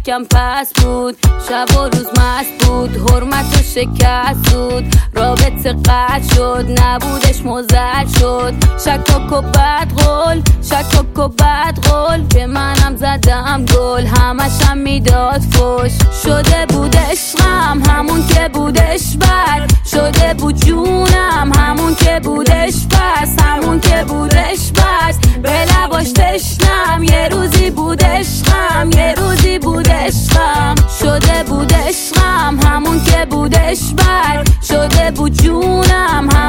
شکم پس بود، شب و روز مست بود، حرمت و شکست بود، رابطه قطع شد، نبودش مزد شد، شکاک و بد قول، شکاک و بد قول، به منم زدم گل، همشم میداد فوش، شده بود عشقم همون که بودش بد، شده بود جونم همون که بودش بس، همون که بودش بس، به لباش تشنم، یه روزی بود عشقم، یه روزی بود عشقم، شده بود عشقم همون که بودش بد، شده بود جونم